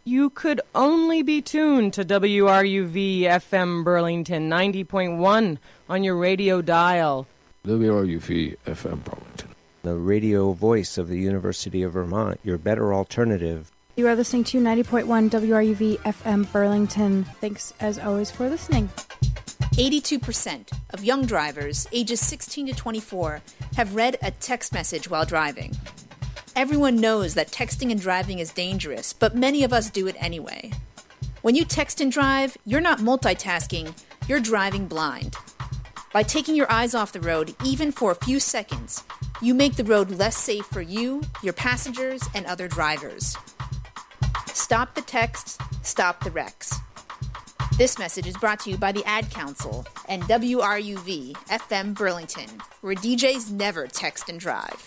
You could only be tuned to WRUV FM Burlington 90.1 on your radio dial. WRUV FM Burlington, the radio voice of the University of Vermont, your better alternative. You are listening to 90.1 WRUV FM Burlington. Thanks, as always, for listening. 82% of young drivers ages 16 to 24 have read a text message while driving. Everyone knows that texting and driving is dangerous, but many of us do it anyway. When you text and drive, you're not multitasking, you're driving blind. By taking your eyes off the road, even for a few seconds, you make the road less safe for you, your passengers, and other drivers. Stop the texts, stop the wrecks. This message is brought to you by the Ad Council and WRUV FM Burlington, where DJs never text and drive.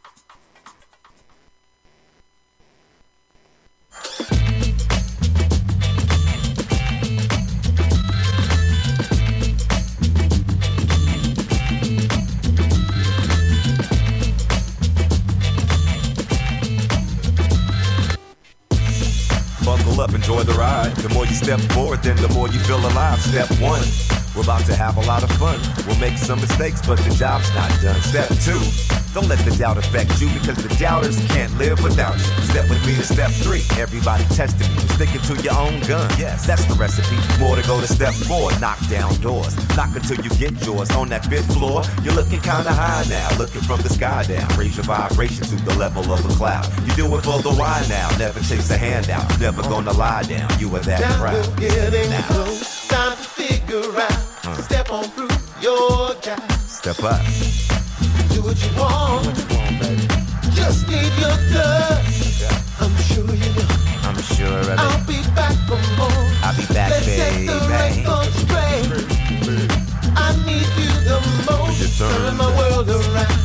Buckle up, enjoy the ride. The more you step forward, then the more you feel alive. Step 1, we're about to have a lot of fun. We'll make some mistakes, but the job's not done. Step 2, don't let the doubt affect you, because the doubters can't live without you. Step with me to step 3, everybody testing you. Sticking to your own gun, yes, that's the recipe. More to go to step 4, knock down doors. Knock until you get yours. On that 5th floor, you're looking kinda high now. Looking from the sky down, raise your vibration to the level of a cloud. You do it for the why now, never chase a handout. Never gonna lie down, you are that now proud. We're getting close, time to figure out. Step on through your doubt. Step up. Do what you want, baby. Just need your touch. I'm sure you know. I'm sure of it. I'll be back for more. I'll be back, Let's baby. set the record straight. I need you the most. Turn my world around.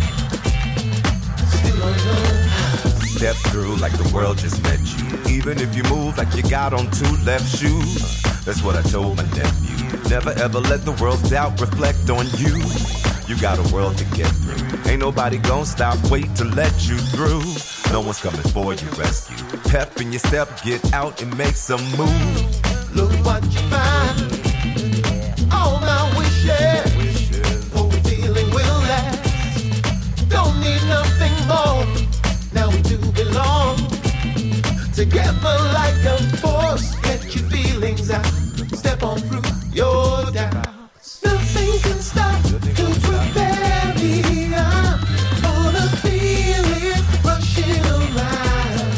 Still don't know. Step through like the world just met you. Even if you move like you got on 2 left shoes. That's what I told my nephew. Never ever let the world's doubt reflect on you. You got a world to get through. Ain't nobody gonna stop, wait to let you through. No one's coming for your rescue. Pep in your step, get out and make some moves. Look what you find. All my wishes. Hope feeling will last. Don't need nothing more. Now we do belong. Together like a force. Get your feelings out. Step on through your doubts. Nothing can stop to prepare me. I'm gonna feel it rushing around.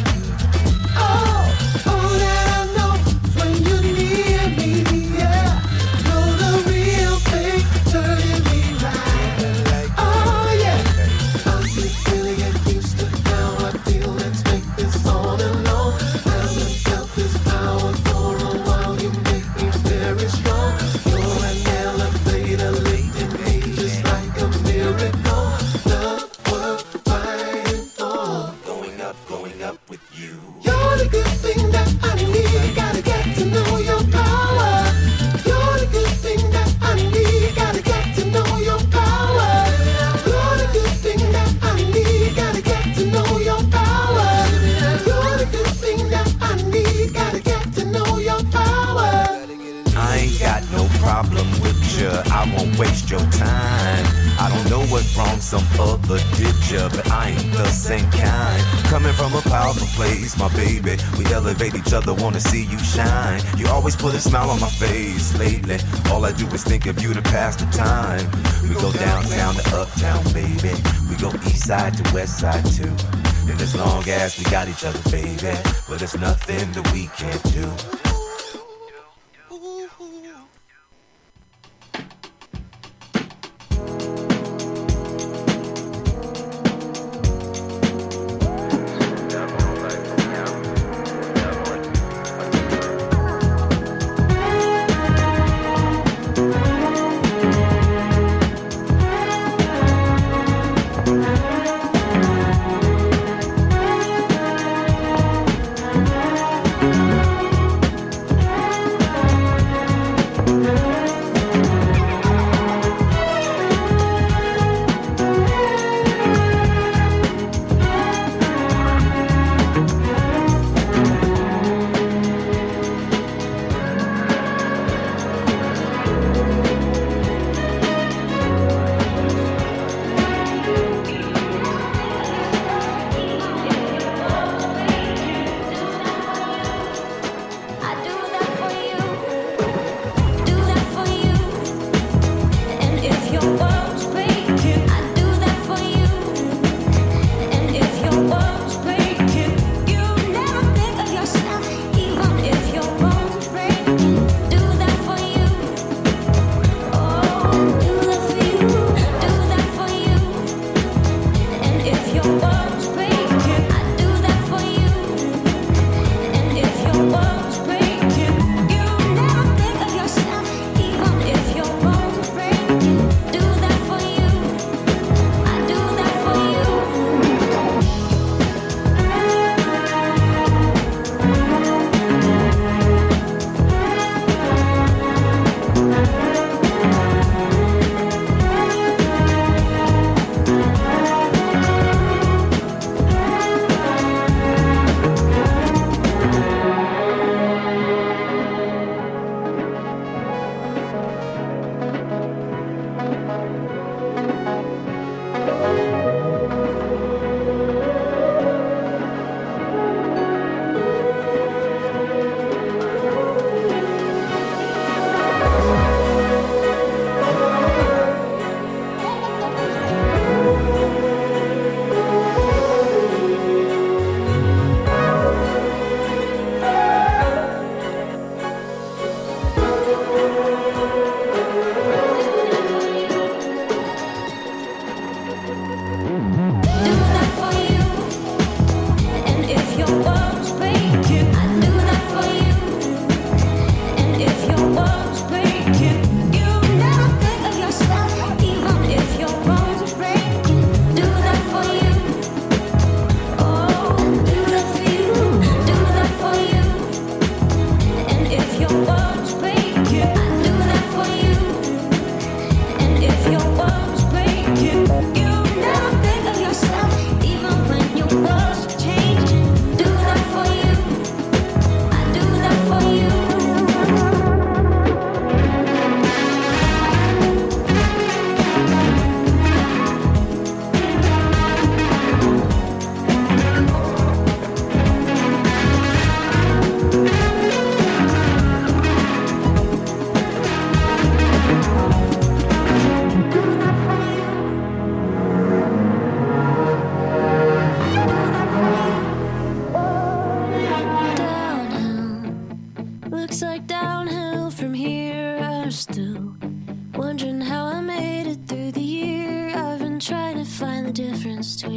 All that I know is when you're near me, yeah. Know the real thing turning me right. Oh yeah, I'm feeling get used to how I feel. Let's make this on and on. Haven't felt this power for a while. You make me very strong. You're an elevator lifting me just like a miracle. Love worth fighting for. Going up with you. You're the good thing that I need. Gotta get to know your power. You're the good thing that I need. Gotta get to know your power. You're the good thing that I need. Gotta get to know your power. You're the good thing that I need. Gotta get to know your power. I ain't got no problem with you, I won't waste your time. I don't know what wrong some other did ya, but I ain't the same kind. Coming from a powerful place, my baby, we elevate each other, wanna see you shine. You always put a smile on my face lately. All I do is think of you to pass the time. We go downtown to uptown, baby. We go east side to west side too. And as long as we got each other, baby, well, there's nothing that we can't do.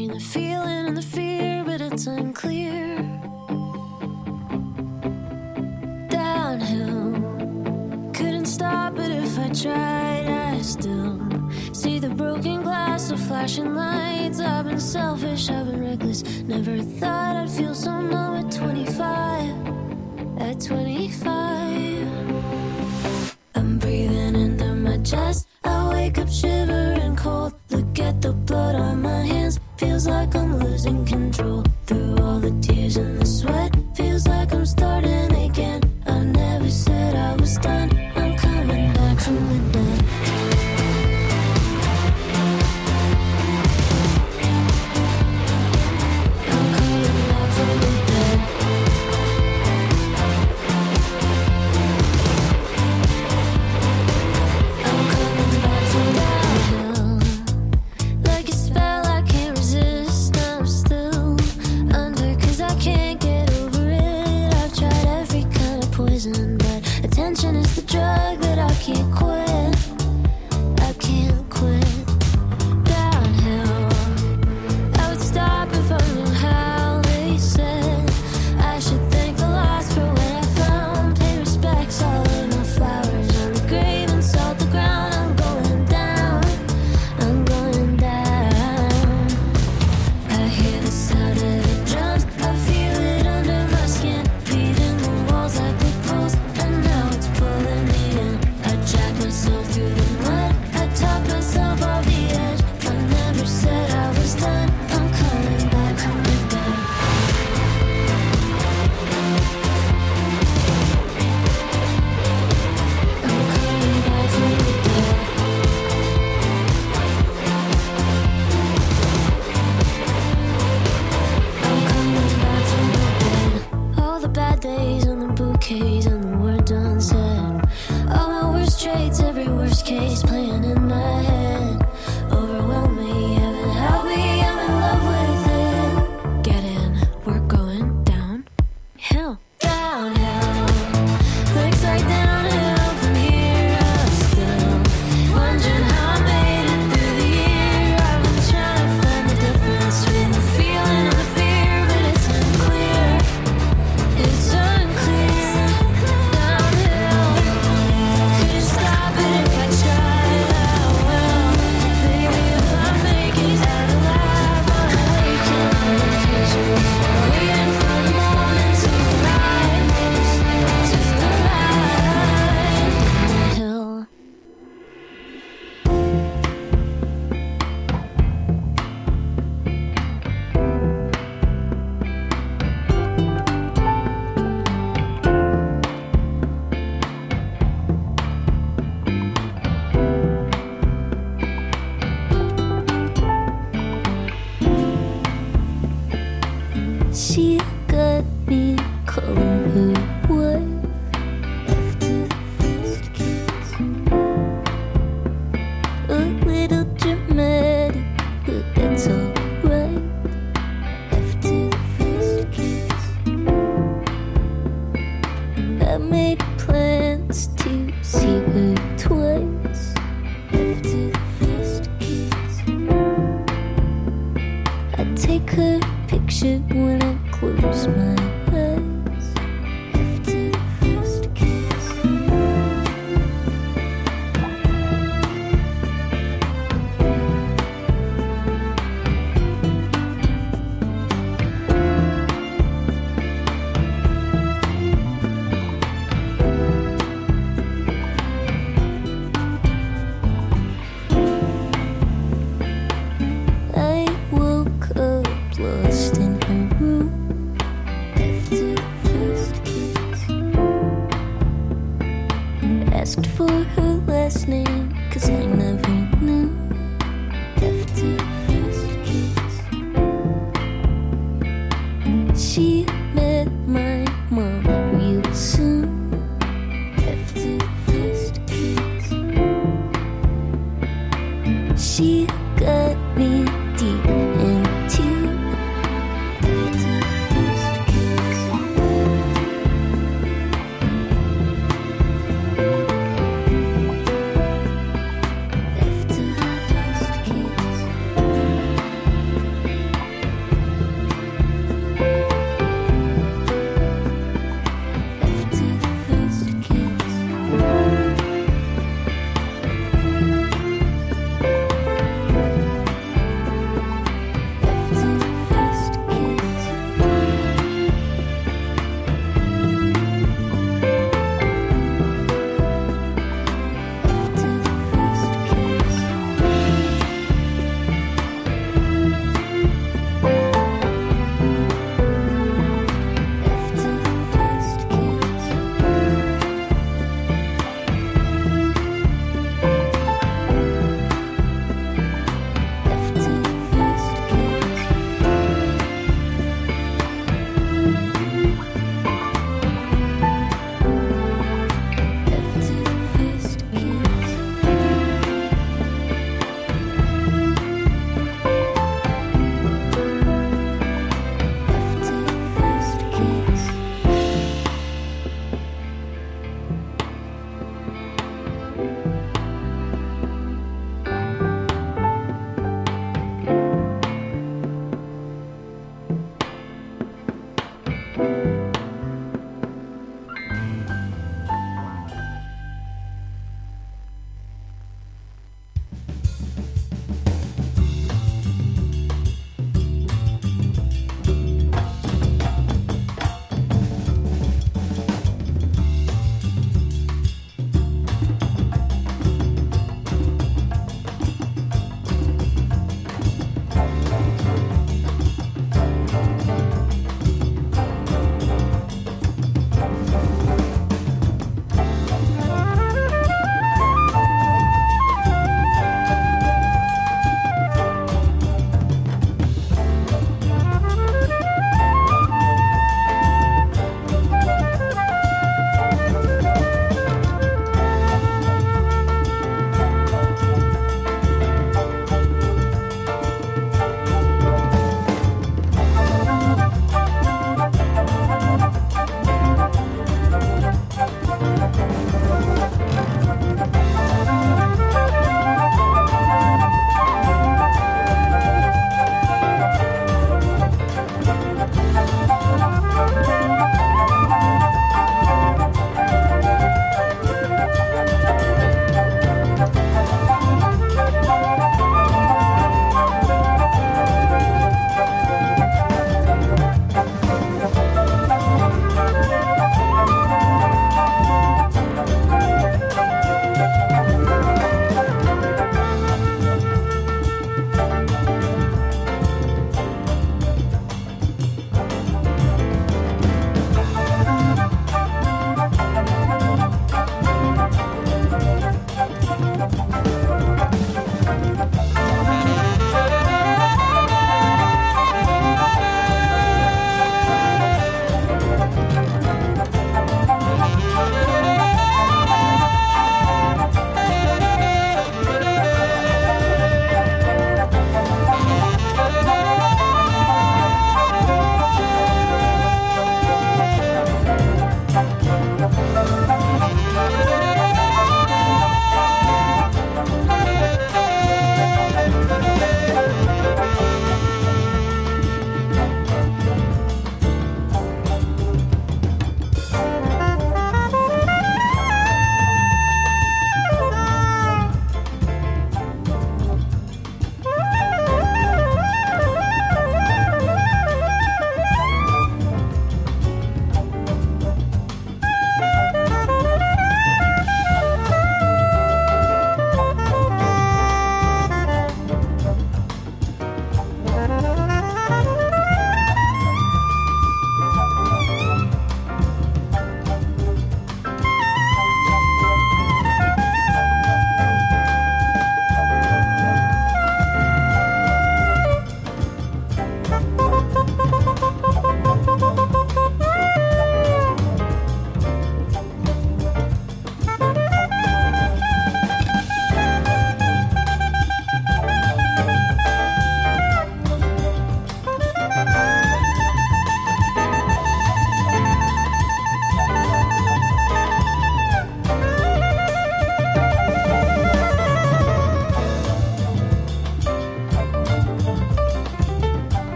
between the feeling and the fear, but it's unclear. Downhill, couldn't stop it if I tried. I still see the broken glass of flashing lights. I've been selfish, I've been reckless. Never thought I'd feel so numb at 25. At 25, I'm breathing into my chest. I wake up shivering cold. Look at the blood on my hands. Feels like I'm losing control. Through all the tears and the sweat, feels like I'm starting again. I never said I was done. I'm coming back from the dead. I'm coming back from the dead. I'm coming back from downhill. Like a spell I can't resist. I'm still under, 'cause I can't get over it. I've tried every kind of poison, but attention is the drug that I can't quit. I can't quit. Downhill, I would stop if I knew how. They said I should thank the lost for what I found. Pay respects, I'll lay my flowers on the grave and salt the ground. I'm going down, I'm going down. I hear the sound of the drums, I feel it under my skin, beating the walls like the pulse, and now it's pulling me in. I drag myself through the mud, I talk myself off the edge. I never said I was done. I'm coming back from the dead. I'm coming back from the dead. I'm coming back from the dead. All the bad days and the bouquets and the words unsaid. All my worst traits, every worst case playing in my head. Overwhelm me, heaven help me, I'm in love with it. Get in, we're going down. Hill, downhill. Looks like downhill from here. I'm still wondering how I made it through the year. I've been trying to find the difference between the feeling and the fear, but it's unclear. It's unclear. Downhill, couldn't stop it if I tried. I will. Baby, if I make it out alive, I'm waking on vacation, waiting for the moment to arrive. Downhill. She got me calling her wife after the first kiss. A little dramatic, but that's alright. After the first kiss, I made plans to see her twice. After the first kiss, I take her picture when I close my eyes. After the first kiss, I woke up lost